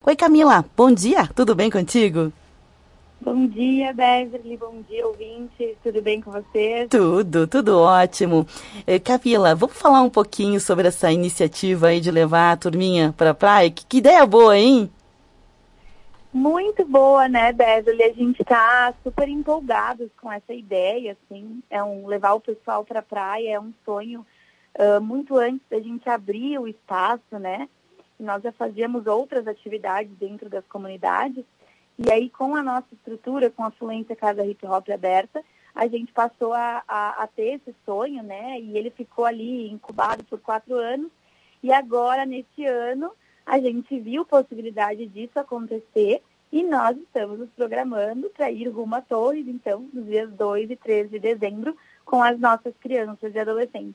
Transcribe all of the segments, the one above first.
Oi, Camila, bom dia, tudo bem contigo? Bom dia, Beverly. Bom dia, ouvintes. Tudo bem com vocês? Tudo ótimo. Camila, vamos falar um pouquinho sobre essa iniciativa aí de levar a turminha para a praia? Que ideia boa, hein? Muito boa, né, Beverly? A gente está super empolgados com essa ideia, assim. Levar o pessoal para a praia é um sonho muito antes da gente abrir o espaço, né? Nós já fazíamos outras atividades dentro das comunidades. E aí, com a nossa estrutura, com a Fluência Casa Hip Hop aberta, a gente passou a ter esse sonho, né? E ele ficou ali incubado por 4 anos. E agora, neste ano, a gente viu possibilidade disso acontecer e nós estamos nos programando para ir rumo a Torres, então, nos dias 2 e 3 de dezembro, com as nossas crianças e adolescentes.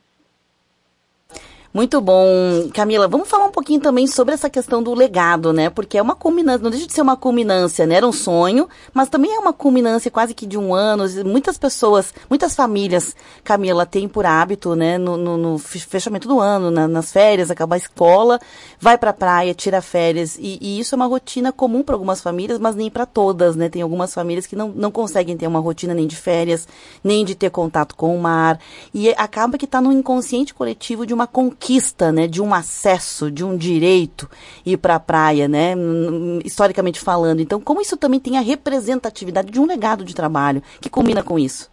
Muito bom. Camila, vamos falar um pouquinho também sobre essa questão do legado, né? Porque é uma culminância, não deixa de ser uma culminância, né? Era um sonho, mas também é uma culminância quase que de um ano. Muitas pessoas, muitas famílias, Camila, têm por hábito, né? No fechamento do ano, nas férias, acabar a escola, vai pra praia, tira férias. E isso é uma rotina comum para algumas famílias, mas nem para todas, né? Tem algumas famílias que não conseguem ter uma rotina nem de férias, nem de ter contato com o mar. E acaba que está no inconsciente coletivo de uma conquista, né, de um acesso, de um direito ir para a praia, né, historicamente falando. Então, como isso também tem a representatividade de um legado de trabalho que combina com isso?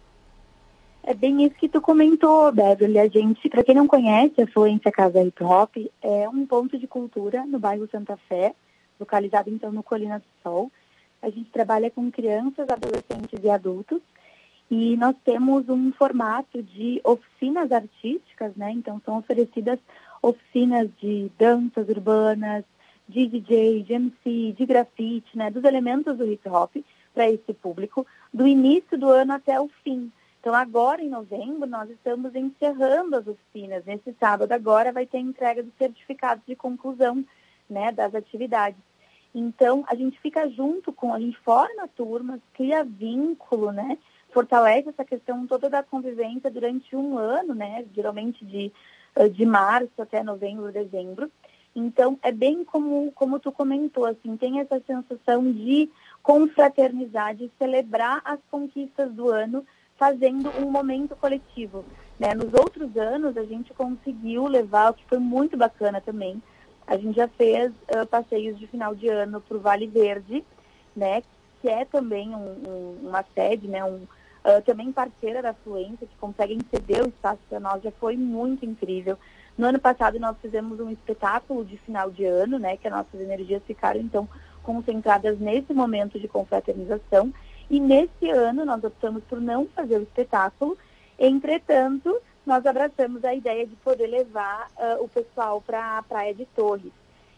É bem isso que tu comentou, Beverly. A gente, para quem não conhece, a Fluência Casa Hip Hop é um ponto de cultura no bairro Santa Fé, localizado então no Colina do Sol. A gente trabalha com crianças, adolescentes e adultos. E nós temos um formato de oficinas artísticas, né? Então, são oferecidas oficinas de danças urbanas, de DJ, de MC, de grafite, né? Dos elementos do hip hop para esse público, do início do ano até o fim. Então, agora em novembro, nós estamos encerrando as oficinas. Nesse sábado agora vai ter a entrega dos certificados de conclusão, né? Das atividades. Então, a gente fica junto a gente forma turmas, cria vínculo, né? Fortalece essa questão toda da convivência durante um ano, né? Geralmente de março até novembro, dezembro. Então, é bem como tu comentou, assim, tem essa sensação de confraternizar, de celebrar as conquistas do ano, fazendo um momento coletivo, né? Nos outros anos, a gente conseguiu levar, o que foi muito bacana também, a gente já fez passeios de final de ano para o Vale Verde, né? Que é também uma sede, né? Também parceira da Fluência, que conseguem ceder o espaço para nós, já foi muito incrível. No ano passado nós fizemos um espetáculo de final de ano, né, que as nossas energias ficaram então concentradas nesse momento de confraternização, e nesse ano nós optamos por não fazer o espetáculo. Entretanto, nós abraçamos a ideia de poder levar o pessoal para a Praia de Torres.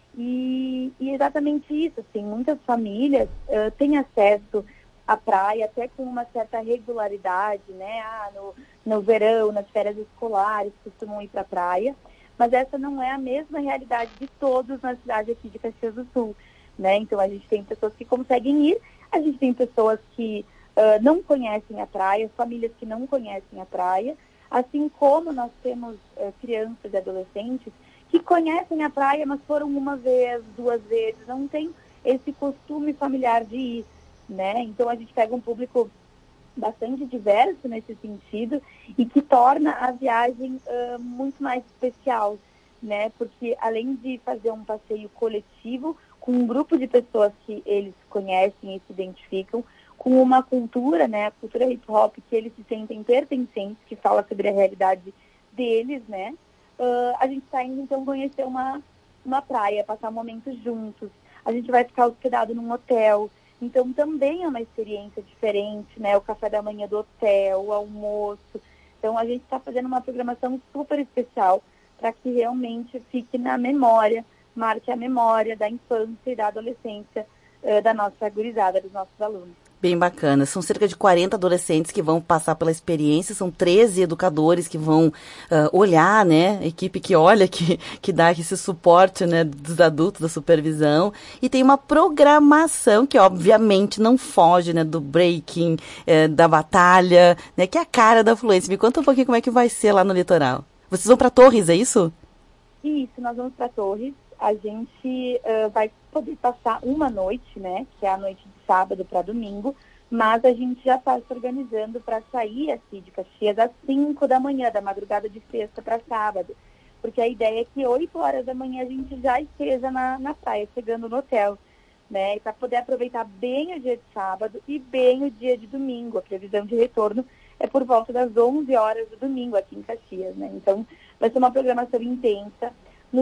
E exatamente isso, assim, muitas famílias têm acesso à praia até com uma certa regularidade, né? No verão, nas férias escolares, costumam ir para a praia, mas essa não é a mesma realidade de todos na cidade aqui de Caxias do Sul, né? Então a gente tem pessoas que conseguem ir, a gente tem pessoas que não conhecem a praia, famílias que não conhecem a praia, assim como nós temos crianças e adolescentes que conhecem a praia, mas foram uma vez, 2 vezes, não tem esse costume familiar de ir, né? Então a gente pega um público bastante diverso nesse sentido e que torna a viagem muito mais especial, né? Porque além de fazer um passeio coletivo com um grupo de pessoas que eles conhecem e se identificam, com uma cultura, né? A cultura hip hop, que eles se sentem pertencentes, que fala sobre a realidade deles, né? A gente está indo então conhecer uma praia, passar momentos juntos. A gente vai ficar hospedado num hotel. Então, também é uma experiência diferente, né? O café da manhã do hotel, o almoço. Então, a gente está fazendo uma programação super especial para que realmente fique na memória, marque a memória da infância e da adolescência da nossa gurizada, dos nossos alunos. Bem bacana. São cerca de 40 adolescentes que vão passar pela experiência, são 13 educadores que vão olhar, né? Equipe que olha, que dá esse suporte, né, dos adultos, da supervisão. E tem uma programação que, obviamente, não foge, né, do breaking, da batalha, né, que é a cara da Fluência. Me conta um pouquinho como é que vai ser lá no litoral. Vocês vão para Torres, é isso? Isso, nós vamos para Torres. A gente vai poder passar uma noite, né, que é a noite de sábado para domingo, mas a gente já está se organizando para sair aqui de Caxias às 5 da manhã, da madrugada de sexta para sábado, porque a ideia é que 8 horas da manhã a gente já esteja na praia, chegando no hotel, né, e para poder aproveitar bem o dia de sábado e bem o dia de domingo. A previsão de retorno é por volta das 11 horas do domingo aqui em Caxias, né, então vai ser uma programação intensa.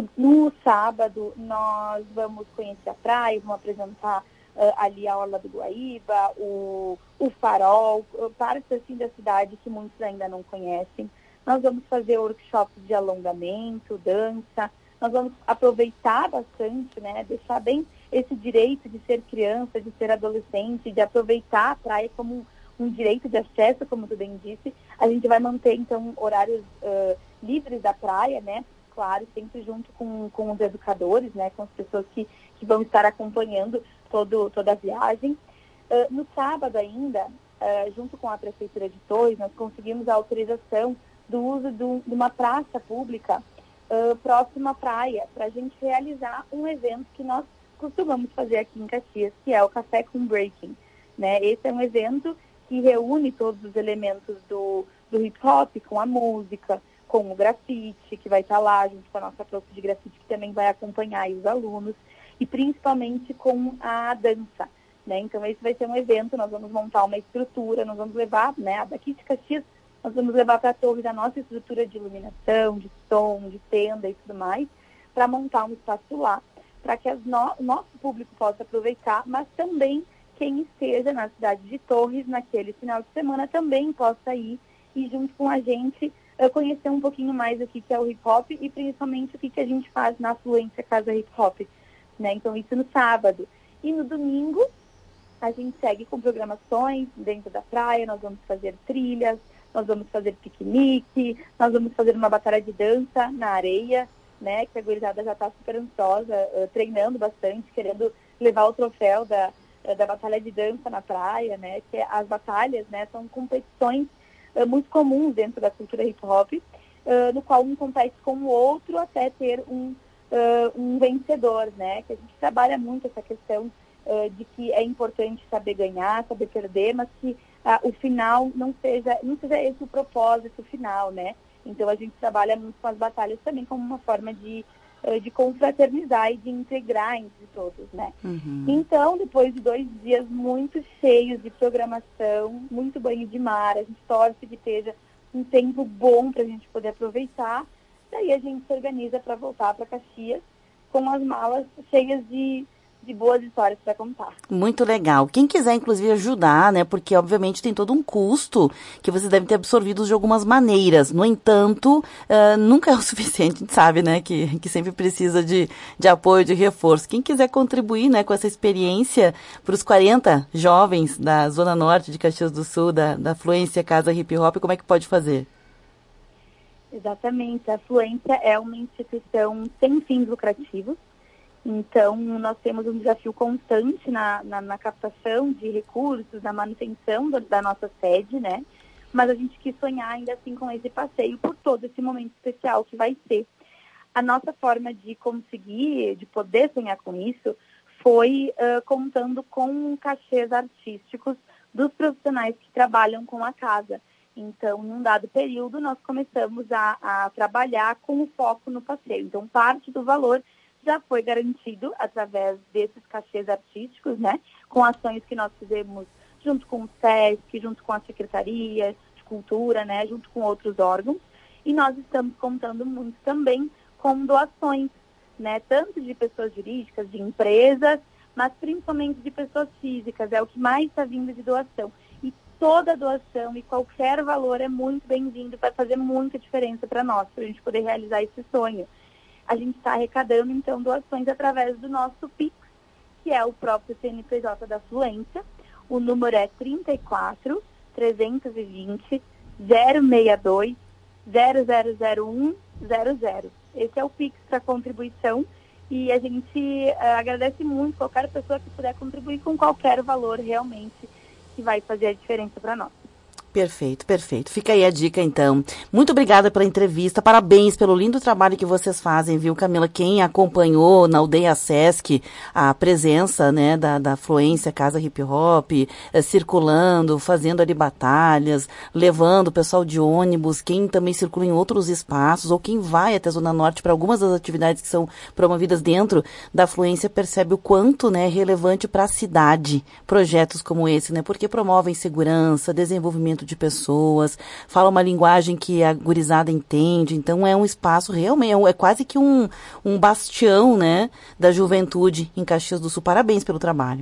No sábado, nós vamos conhecer a praia, vamos apresentar ali a Orla do Guaíba, o Farol, partes assim da cidade que muitos ainda não conhecem. Nós vamos fazer workshops de alongamento, dança. Nós vamos aproveitar bastante, né, deixar bem esse direito de ser criança, de ser adolescente, de aproveitar a praia como um direito de acesso, como tu bem disse. A gente vai manter, então, horários livres da praia, né? Claro, sempre junto com os educadores, né, com as pessoas que vão estar acompanhando toda a viagem. No sábado ainda, junto com a Prefeitura de Torres, nós conseguimos a autorização do uso de uma praça pública próxima à praia, para a gente realizar um evento que nós costumamos fazer aqui em Caxias, que é o Café com Breaking, né? Esse é um evento que reúne todos os elementos do hip-hop, com a música, com o grafite, que vai estar lá junto com a nossa prof de grafite, que também vai acompanhar aí os alunos, e principalmente com a dança, né? Então, esse vai ser um evento, nós vamos montar uma estrutura, nós vamos levar, né, daqui de Caxias, nós vamos levar para a Torre da nossa estrutura de iluminação, de som, de tenda e tudo mais, para montar um espaço lá, para que o nosso público possa aproveitar, mas também quem esteja na cidade de Torres naquele final de semana também possa ir e junto com a gente conhecer um pouquinho mais o que é o hip-hop e principalmente o que a gente faz na Fluência Casa Hip-Hop, né? Então, isso no sábado. E no domingo, a gente segue com programações dentro da praia, nós vamos fazer trilhas, nós vamos fazer piquenique, nós vamos fazer uma batalha de dança na areia, né? Que a gurizada já está super ansiosa, treinando bastante, querendo levar o troféu da batalha de dança na praia, né? Que as batalhas, né, são competições muito comuns dentro da cultura hip-hop, no qual um compete com o outro até ter um vencedor, né? Que a gente trabalha muito essa questão de que é importante saber ganhar, saber perder, mas que o final não seja esse o propósito final, né? Então a gente trabalha muito com as batalhas também como uma forma de confraternizar e de integrar entre todos, né? Uhum. Então, depois de 2 dias muito cheios de programação, muito banho de mar, a gente torce que esteja um tempo bom para a gente poder aproveitar. Daí a gente se organiza para voltar para Caxias com as malas cheias de boas histórias para contar. Muito legal. Quem quiser, inclusive, ajudar, né? Porque, obviamente, tem todo um custo que vocês devem ter absorvido de algumas maneiras. No entanto, nunca é o suficiente, a gente sabe, né? Que sempre precisa de apoio, de reforço. Quem quiser contribuir, né, com essa experiência para os 40 jovens da Zona Norte de Caxias do Sul, da Fluência Casa Hip Hop, como é que pode fazer? Exatamente. A Fluência é uma instituição sem fins lucrativos. Então, nós temos um desafio constante na captação de recursos, na manutenção da nossa sede, né? Mas a gente quis sonhar ainda assim com esse passeio por todo esse momento especial que vai ser. A nossa forma de conseguir, de poder sonhar com isso, foi contando com cachês artísticos dos profissionais que trabalham com a casa. Então, num dado período, nós começamos a trabalhar com o foco no passeio. Então, parte do valor já foi garantido através desses cachês artísticos, né? Com ações que nós fizemos junto com o SESC, junto com a Secretaria de Cultura, né? Junto com outros órgãos. E nós estamos contando muito também com doações, né? Tanto de pessoas jurídicas, de empresas, mas principalmente de pessoas físicas. É o que mais está vindo de doação. E toda doação e qualquer valor é muito bem-vindo, vai fazer muita diferença para nós, para a gente poder realizar esse sonho. A gente está arrecadando, então, doações através do nosso PIX, que é o próprio CNPJ da Fluência. O número é 34 320 062 0001 00. Esse é o PIX para contribuição e a gente agradece muito qualquer pessoa que puder contribuir com qualquer valor realmente que vai fazer a diferença para nós. Perfeito, perfeito. Fica aí a dica, então. Muito obrigada pela entrevista. Parabéns pelo lindo trabalho que vocês fazem, viu, Camila? Quem acompanhou na Aldeia Sesc a presença, né, da Fluência Casa Hip Hop, circulando, fazendo ali batalhas, levando o pessoal de ônibus, quem também circula em outros espaços, ou quem vai até a Zona Norte para algumas das atividades que são promovidas dentro da Fluência, percebe o quanto, né, é relevante para a cidade projetos como esse, né? Porque promovem segurança, desenvolvimento de pessoas, fala uma linguagem que a gurizada entende, então é um espaço realmente, é quase que um bastião, né, da juventude em Caxias do Sul. Parabéns pelo trabalho.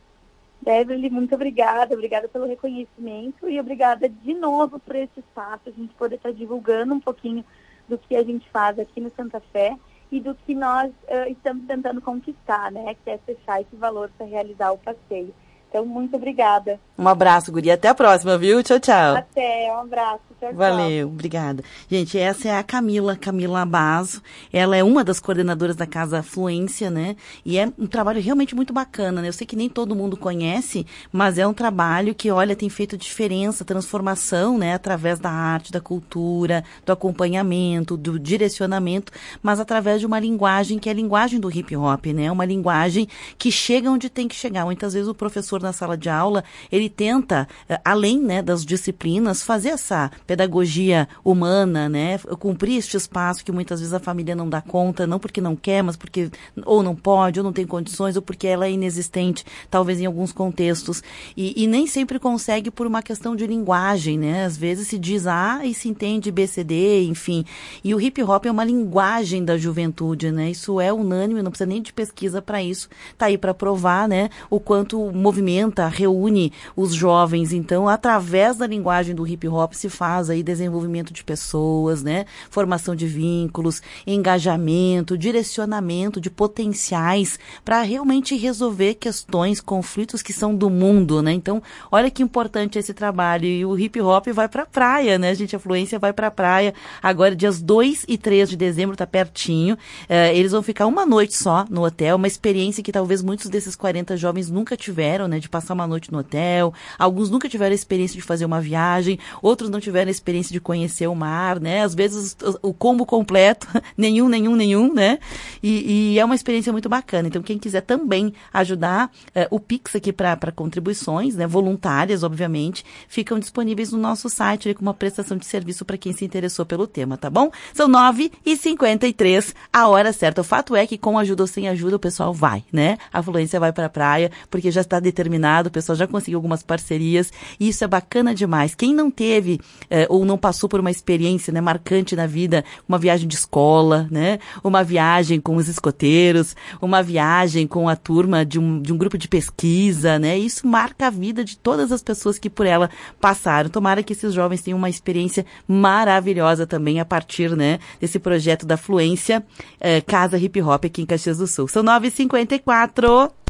Beverly, muito obrigada pelo reconhecimento e obrigada de novo por esse espaço, a gente poder estar divulgando um pouquinho do que a gente faz aqui no Santa Fé e do que nós estamos tentando conquistar, né, que é fechar esse valor para realizar o passeio. Então, muito obrigada. Um abraço, guria. Até a próxima, viu? Tchau, tchau. Até, um abraço. Tchau, tchau. Valeu, obrigada. Gente, essa é a Camila Abazo. Ela é uma das coordenadoras da Casa Fluência, né? E é um trabalho realmente muito bacana, né? Eu sei que nem todo mundo conhece, mas é um trabalho que, olha, tem feito diferença, transformação, né? Através da arte, da cultura, do acompanhamento, do direcionamento, mas através de uma linguagem que é a linguagem do hip hop, né? Uma linguagem que chega onde tem que chegar. Muitas vezes o professor na sala de aula, ele tenta, além, né, das disciplinas, fazer essa pedagogia humana, né, cumprir este espaço que muitas vezes a família não dá conta, não porque não quer, mas porque ou não pode, ou não tem condições, ou porque ela é inexistente, talvez em alguns contextos, e nem sempre consegue por uma questão de linguagem, né, às vezes se diz A e se entende BCD, enfim, e o hip hop é uma linguagem da juventude, né, isso é unânime, não precisa nem de pesquisa para isso, tá aí para provar, né, o quanto movimenta, reúne os jovens. Então, através da linguagem do hip hop se faz aí desenvolvimento de pessoas, né? Formação de vínculos, engajamento, direcionamento de potenciais para realmente resolver questões, conflitos que são do mundo, né? Então, olha que importante esse trabalho. E o hip hop vai para a praia, né, gente? A Fluência vai para a praia agora, dias 2 e 3 de dezembro, tá pertinho. Eles vão ficar uma noite só no hotel, uma experiência que talvez muitos desses 40 jovens nunca tiveram, né, de passar uma noite no hotel. Alguns nunca tiveram a experiência de fazer uma viagem, outros não tiveram a experiência de conhecer o mar, né? Às vezes o combo completo, nenhum, né? E é uma experiência muito bacana. Então, quem quiser também ajudar, o Pix aqui para contribuições, né, voluntárias, obviamente, ficam disponíveis no nosso site, ali, com uma prestação de serviço para quem se interessou pelo tema, tá bom? São 9h53, a hora certa. O fato é que com ajuda ou sem ajuda o pessoal vai, né? A Fluência vai para a praia, porque já está determinado, o pessoal já conseguiu algumas parcerias, e isso é bacana demais. Quem não teve ou não passou por uma experiência, né, marcante na vida, uma viagem de escola, né, uma viagem com os escoteiros, uma viagem com a turma de um grupo de pesquisa, né, isso marca a vida de todas as pessoas que por ela passaram. Tomara que esses jovens tenham uma experiência maravilhosa também a partir, né, desse projeto da Fluência Casa Hip Hop aqui em Caxias do Sul. São 9h54.